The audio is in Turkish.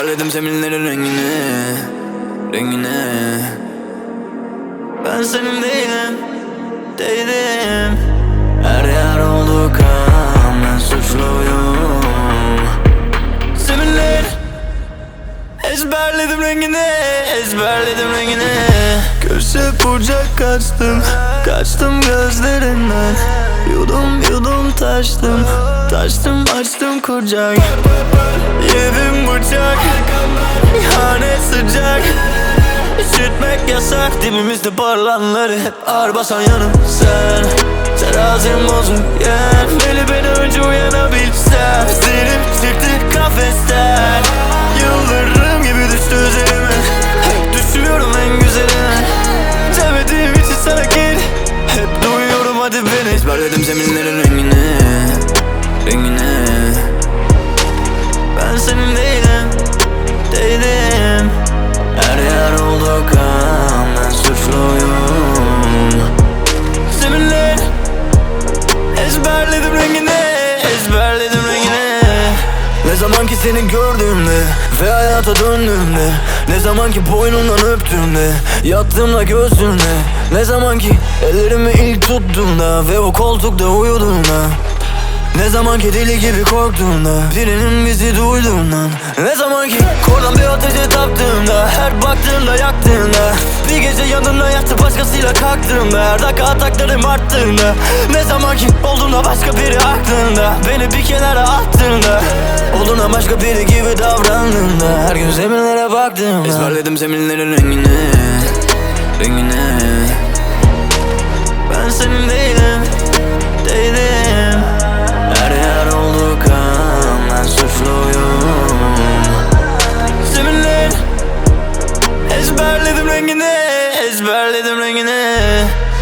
Ezberledim zeminlerin rengini. Ben senin değilim. Her yer olduk ama ben suçluyum. Zeminler, ezberledim rengini. Köşe bucak kaçtım gözlerinden. Yudum taştım açtım kucak. Yedim bıçak, ihanet sıcak. Üşütmek yasak, dibimizde parlanları hep ağır basan yanım sen. Terazim bozuk yer, beni önce uyanabilsem. Zilim çıktı kafesten, yıldırım gibi düştü üzerime. Hep düşüyorum en güzeline, demediğim için sana gel. Hep duyuyorum hadi beni. Ezberledim zeminlerin rengini. Ben senin değilim. Her yer olduk ama ben suçluyum. Zeminler, ezberledim rengini. Ne zaman ki seni gördüğümde ve hayata döndüğümde, ne zaman ki boynundan öptüğümde, yattığımda göğsünde, ne zaman ki ellerimi ilk tuttuğumda ve o koltukta uyuduğumda, ne zaman ki deli gibi korktuğumda, birinin bizi duyduğundan, ne zaman ki kordan bir ateşe taptığımda, her baktığımda yaktığında, bir gece yanımda yattı başkasıyla kalktığımda, her dakika ataklarım arttığında, ne zaman ki olduğunda başka biri aklında, beni bir kenara attığında, olduğunda başka biri gibi davrandığında, her gün zeminlere baktığımda. Ezberledim zeminlerin rengini. Ben senin değilim. Her yer olduk ama ben suçluyum. Zeminler, ezberledim rengini.